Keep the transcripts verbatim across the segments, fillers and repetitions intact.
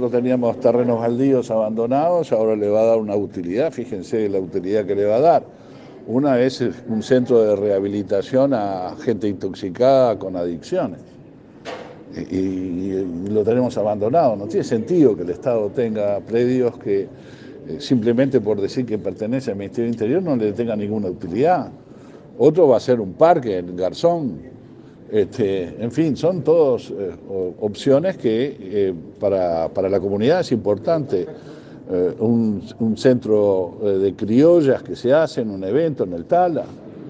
nosotros teníamos terrenos baldíos abandonados, ahora le va a dar una utilidad, fíjense la utilidad que le va a dar. Una es un centro de rehabilitación a gente intoxicada con adicciones. Y, y, y lo tenemos abandonado. No tiene sentido que el Estado tenga predios que eh, simplemente por decir que pertenece al Ministerio del Interior no le tenga ninguna utilidad. Otro va a ser un parque en Garzón. Este, en fin, son todas eh, opciones que eh, para, para la comunidad es importante. Eh, un, un centro eh, de criollas que se hace en un evento en el Tala.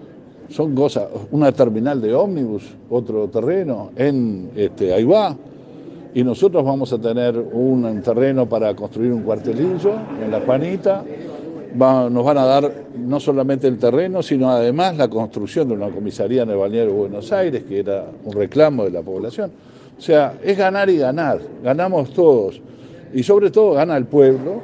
Son cosas, una terminal de ómnibus, otro terreno en este, Aibá, y nosotros vamos a tener un, un terreno para construir un cuartelillo en La Panita. Va, nos van a dar no solamente el terreno, sino además la construcción de una comisaría en el balneario de Buenos Aires, que era un reclamo de la población. O sea, es ganar y ganar, ganamos todos, y sobre todo gana el pueblo,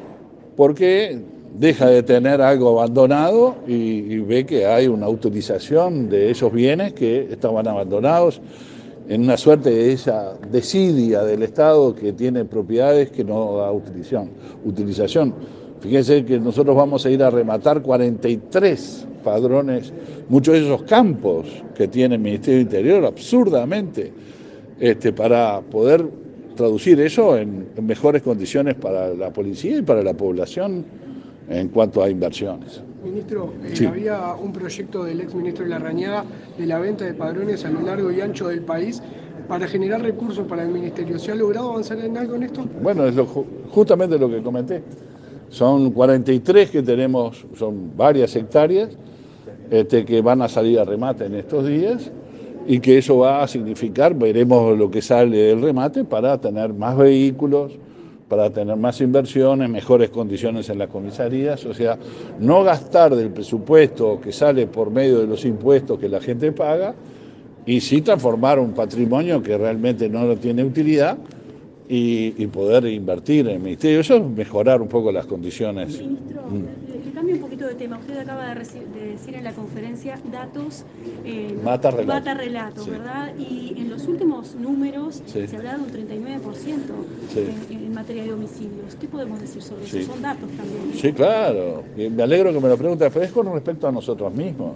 porque deja de tener algo abandonado y, y ve que hay una utilización de esos bienes que estaban abandonados en una suerte de esa desidia del Estado que tiene propiedades que no da utilización. utilización. Fíjense que nosotros vamos a ir a rematar cuarenta y tres padrones, muchos de esos campos que tiene el Ministerio del Interior, absurdamente, este, para poder traducir eso en, en mejores condiciones para la policía y para la población en cuanto a inversiones. Ministro, eh, sí. había un proyecto del exministro Larrañaga de la venta de padrones a lo largo y ancho del país para generar recursos para el Ministerio. ¿Se ha logrado avanzar en algo en esto? Bueno, es lo, justamente lo que comenté. Son cuarenta y tres que tenemos, son varias hectáreas este, que van a salir a remate en estos días y que eso va a significar, veremos lo que sale del remate para tener más vehículos, para tener más inversiones, mejores condiciones en las comisarías, o sea, no gastar del presupuesto que sale por medio de los impuestos que la gente paga y sí transformar un patrimonio que realmente no tiene utilidad y, y poder invertir en el Ministerio. Eso es mejorar un poco las condiciones. Ministro, mm. le cambio un poquito de tema. Usted acaba de, de decir en la conferencia datos, eh, mata relato, mata relato sí. ¿verdad? Y en los últimos números sí. se habla de un treinta y nueve por ciento sí. en, en materia de homicidios. ¿Qué podemos decir sobre sí. eso? Son datos también. Sí, claro. Y me alegro que me lo pregunte, pero es con respecto a nosotros mismos.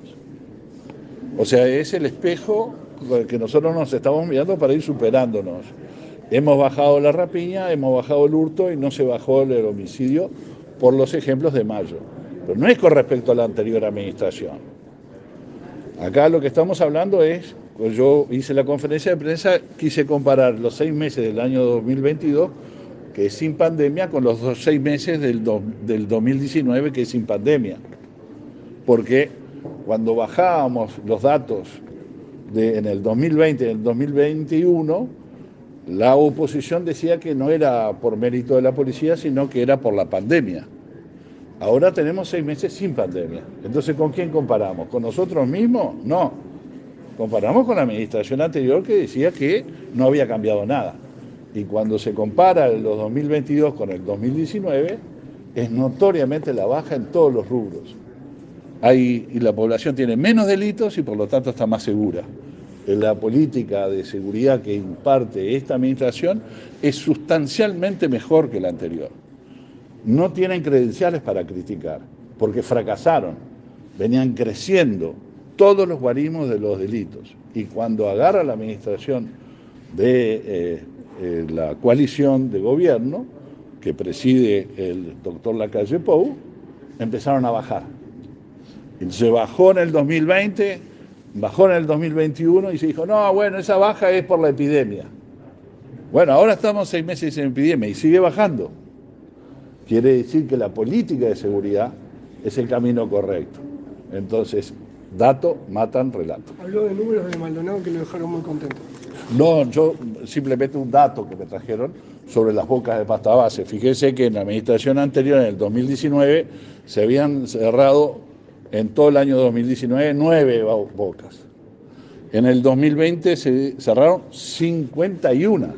O sea, es el espejo que nosotros nos estamos mirando para ir superándonos. Hemos bajado la rapiña, hemos bajado el hurto y no se bajó el homicidio por los ejemplos de mayo. Pero no es con respecto a la anterior administración. Acá lo que estamos hablando es, pues yo hice la conferencia de prensa, quise comparar los seis meses del año dos mil veintidós, que es sin pandemia, con los dos, seis meses del, do, del dos mil diecinueve, que es sin pandemia. Porque cuando bajábamos los datos de, en el dos mil veinte y en el dos mil veintiuno, la oposición decía que no era por mérito de la policía, sino que era por la pandemia. Ahora tenemos seis meses sin pandemia. Entonces, ¿con quién comparamos? ¿Con nosotros mismos? No. Comparamos con la administración anterior que decía que no había cambiado nada. Y cuando se compara los dos mil veintidós con el dos mil diecinueve, es notoriamente la baja en todos los rubros. Hay, y la población tiene menos delitos y por lo tanto está más segura. La política de seguridad que imparte esta administración es sustancialmente mejor que la anterior. No tienen credenciales para criticar, porque fracasaron, venían creciendo todos los guarismos de los delitos. Y cuando agarra la administración de eh, eh, la coalición de gobierno, que preside el doctor Lacalle Pou, empezaron a bajar. Se bajó en el dos mil veinte, bajó en el dos mil veintiuno y se dijo, no, bueno, esa baja es por la epidemia. Bueno, ahora estamos seis meses en epidemia y sigue bajando. Quiere decir que la política de seguridad es el camino correcto. Entonces, datos matan relato. Habló de números de Maldonado que lo dejaron muy contento. No, yo simplemente un dato que me trajeron sobre las bocas de pasta base. Fíjese que en la administración anterior, en el dos mil diecinueve, se habían cerrado en todo el año dos mil diecinueve nueve bocas. En el dos mil veinte se cerraron cincuenta y uno.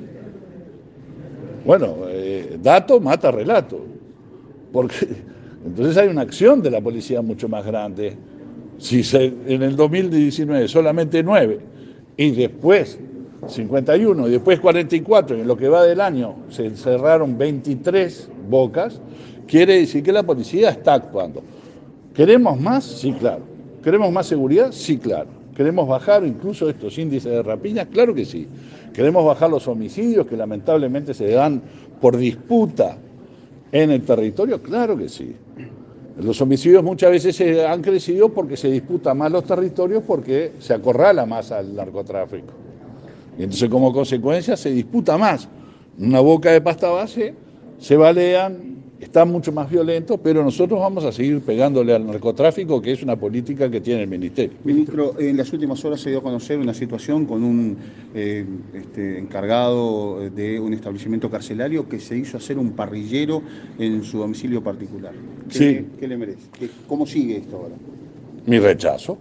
Bueno, eh, dato mata relato. Porque entonces hay una acción de la policía mucho más grande. Si se, en el dos mil diecinueve solamente nueve y después cincuenta y uno, y después cuarenta y cuatro, y en lo que va del año se cerraron veintitrés bocas, quiere decir que la policía está actuando. ¿Queremos más? Sí, claro. ¿Queremos más seguridad? Sí, claro. ¿Queremos bajar incluso estos índices de rapiñas? Claro que sí. ¿Queremos bajar los homicidios que lamentablemente se dan por disputa en el territorio? Claro que sí. Los homicidios muchas veces se han crecido porque se disputan más los territorios, porque se acorrala más al narcotráfico. Y entonces, como consecuencia, se disputa más. Una boca de pasta base, se balean, están mucho más violentos, pero nosotros vamos a seguir pegándole al narcotráfico, que es una política que tiene el Ministerio. Ministro, en las últimas horas se dio a conocer una situación con un eh, este, encargado de un establecimiento carcelario que se hizo hacer un parrillero en su domicilio particular. ¿Qué, Sí. ¿Qué le merece? ¿Qué, ¿Cómo sigue esto ahora? Mi rechazo.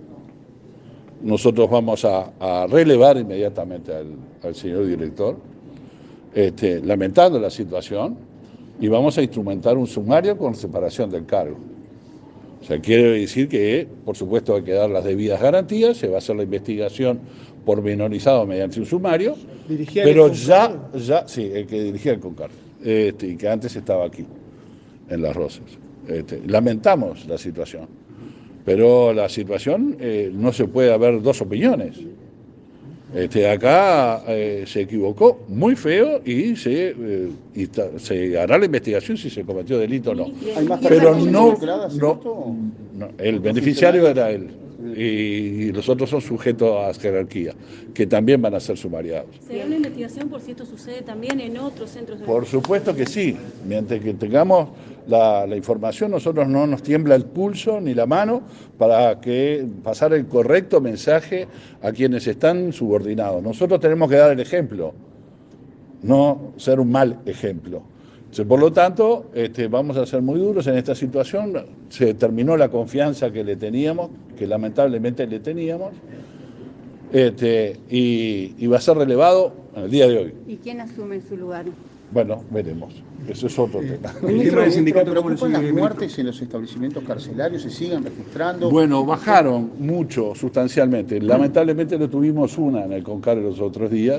Nosotros vamos a, a relevar inmediatamente al, al señor director, este, lamentando la situación, y vamos a instrumentar un sumario con separación del cargo. O sea, quiere decir que, por supuesto, hay que dar las debidas garantías, se va a hacer la investigación pormenorizado mediante un sumario, pero ya, ya, sí, el que dirigía el CONCAR, este, y que antes estaba aquí, en Las Rosas. Este, lamentamos la situación, pero la situación eh, no se puede haber dos opiniones. Este, acá eh, se equivocó muy feo y se, eh, y ta, se hará la investigación si se cometió delito o no. ¿Hay más Pero no, no, no, el beneficiario era él y, y los otros son sujetos a jerarquía, que también van a ser sumariados. ¿Será una investigación por si esto sucede también en otros centros de... Por supuesto que sí, mientras que tengamos la, la información, nosotros no nos tiembla el pulso ni la mano para que pasar el correcto mensaje a quienes están subordinados. Nosotros tenemos que dar el ejemplo, no ser un mal ejemplo. Por lo tanto, este, vamos a ser muy duros en esta situación. Se terminó la confianza que le teníamos, que lamentablemente le teníamos, este, y, y va a ser relevado en el día de hoy. ¿Y quién asume en su lugar? Bueno, veremos. Eso es otro eh, tema. ¿El tema del sindicato preocupan las muertes en los establecimientos carcelarios? ¿Se siguen registrando? Bueno, bajaron mucho, sustancialmente. Lamentablemente no tuvimos una en el CONCAR los otros días,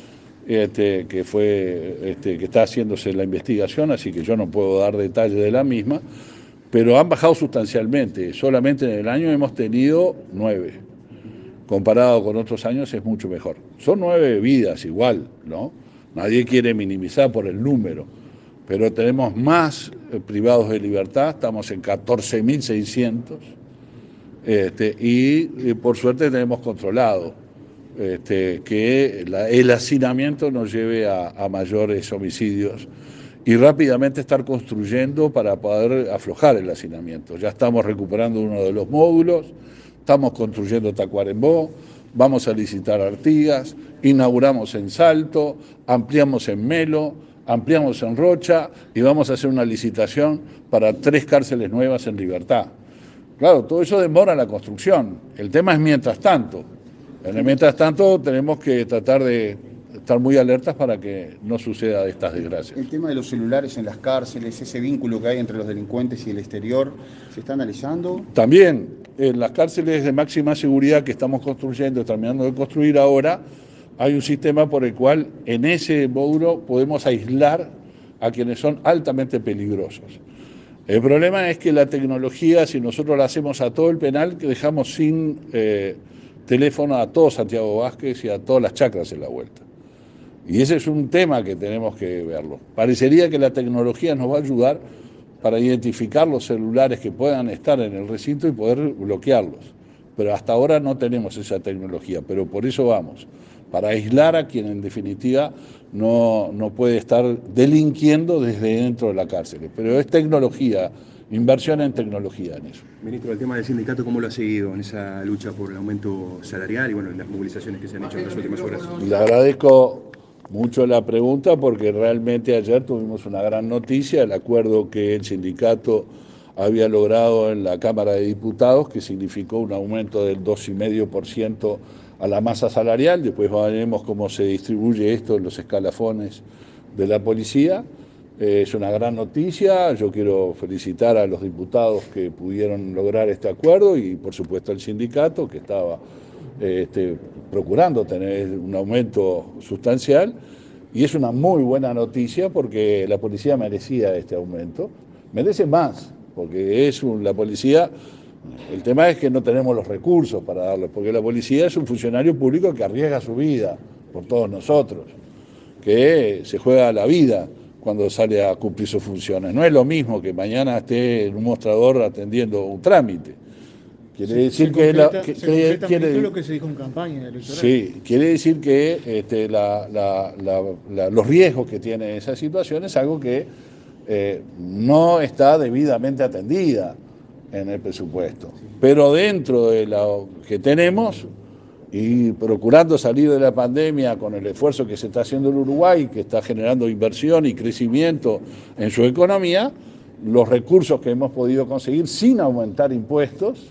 este, que fue, este, que está haciéndose la investigación, así que yo no puedo dar detalles de la misma, pero han bajado sustancialmente. Solamente en el año hemos tenido nueve. Comparado con otros años es mucho mejor. Son nueve vidas igual, ¿no? Nadie quiere minimizar por el número, pero tenemos más eh, privados de libertad, estamos en catorce mil seiscientos, este, y, y por suerte tenemos controlado este, que la, el hacinamiento nos lleve a, a mayores homicidios y rápidamente estar construyendo para poder aflojar el hacinamiento. Ya estamos recuperando uno de los módulos, estamos construyendo Tacuarembó, vamos a licitar Artigas, inauguramos en Salto, ampliamos en Melo, ampliamos en Rocha y vamos a hacer una licitación para tres cárceles nuevas en Libertad. Claro, todo eso demora la construcción. El tema es mientras tanto. En el mientras tanto tenemos que tratar de estar muy alertas para que no suceda estas desgracias. El tema de los celulares en las cárceles, ese vínculo que hay entre los delincuentes y el exterior, ¿se está analizando? También en las cárceles de máxima seguridad que estamos construyendo, terminando de construir ahora, hay un sistema por el cual en ese módulo podemos aislar a quienes son altamente peligrosos. El problema es que la tecnología, si nosotros la hacemos a todo el penal, que dejamos sin eh, teléfono a todo Santiago Vázquez y a todas las chacras en la vuelta. Y ese es un tema que tenemos que verlo. Parecería que la tecnología nos va a ayudar para identificar los celulares que puedan estar en el recinto y poder bloquearlos. Pero hasta ahora no tenemos esa tecnología, pero por eso vamos, para aislar a quien en definitiva no, no puede estar delinquiendo desde dentro de la cárcel. Pero es tecnología, inversión en tecnología en eso. Ministro, el tema del sindicato, ¿cómo lo ha seguido en esa lucha por el aumento salarial y bueno, en las movilizaciones que se han hecho en las últimas horas? Le agradezco mucho la pregunta porque realmente ayer tuvimos una gran noticia, el acuerdo que el sindicato había logrado en la Cámara de Diputados, que significó un aumento del dos coma cinco por ciento a la masa salarial. Después veremos cómo se distribuye esto en los escalafones de la policía. Eh, es una gran noticia, yo quiero felicitar a los diputados que pudieron lograr este acuerdo y por supuesto al sindicato que estaba este, procurando tener un aumento sustancial, y es una muy buena noticia porque la policía merecía este aumento, merece más, porque es un, la policía, el tema es que no tenemos los recursos para darlo, porque la policía es un funcionario público que arriesga su vida por todos nosotros, que se juega la vida cuando sale a cumplir sus funciones. No es lo mismo que mañana esté en un mostrador atendiendo un trámite. Quiere se, decir se que, completa, la, que se quiere, quiere, lo que se dijo en campaña electoral. Sí, quiere decir que este, la, la, la, la, los riesgos que tiene esa situación es algo que eh, no está debidamente atendida en el presupuesto. Pero dentro de lo que tenemos, y procurando salir de la pandemia con el esfuerzo que se está haciendo en Uruguay, que está generando inversión y crecimiento en su economía, los recursos que hemos podido conseguir sin aumentar impuestos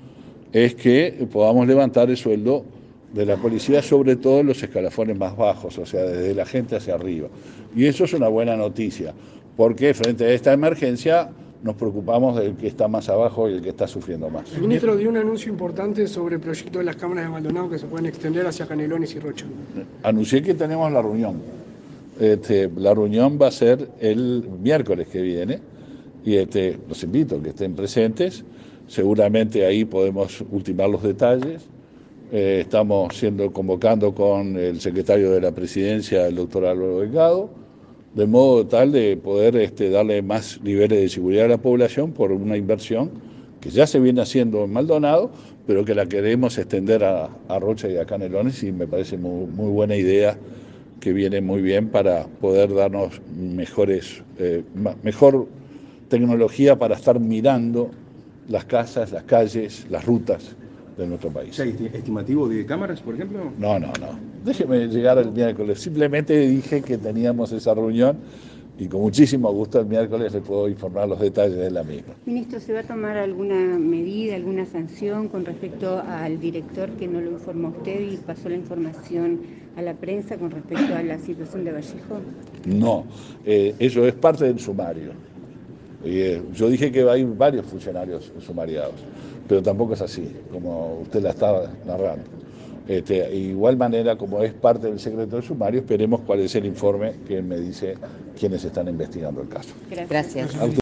es que podamos levantar el sueldo de la policía, sobre todo en los escalafones más bajos, o sea, desde la gente hacia arriba. Y eso es una buena noticia, porque frente a esta emergencia nos preocupamos del que está más abajo y el que está sufriendo más. El ministro dio un anuncio importante sobre el proyecto de las cámaras de Maldonado que se pueden extender hacia Canelones y Rocha. Anuncié que tenemos la reunión. Este, la reunión va a ser el miércoles que viene y este, los invito a que estén presentes. Seguramente ahí podemos ultimar los detalles. Eh, estamos siendo convocando con el secretario de la Presidencia, el doctor Álvaro Delgado, de modo tal de poder este, darle más niveles de seguridad a la población por una inversión que ya se viene haciendo en Maldonado, pero que la queremos extender a, a Rocha y a Canelones, y me parece muy, muy buena idea, que viene muy bien para poder darnos mejores, eh, mejor tecnología para estar mirando las casas, las calles, las rutas de nuestro país. ¿Hay estimativo de cámaras, por ejemplo? No, no, no. Déjeme llegar el miércoles. Simplemente dije que teníamos esa reunión y con muchísimo gusto el miércoles le puedo informar los detalles de la misma. Ministro, ¿se va a tomar alguna medida, alguna sanción con respecto al director que no lo informó a usted y pasó la información a la prensa con respecto a la situación de Vallejo? No, eh, eso es parte del sumario. Eh, yo dije que hay varios funcionarios sumariados, pero tampoco es así, como usted la estaba narrando. Este, igual manera, como es parte del secreto del sumario, esperemos cuál es el informe que me dice quiénes están investigando el caso. Gracias. Gracias.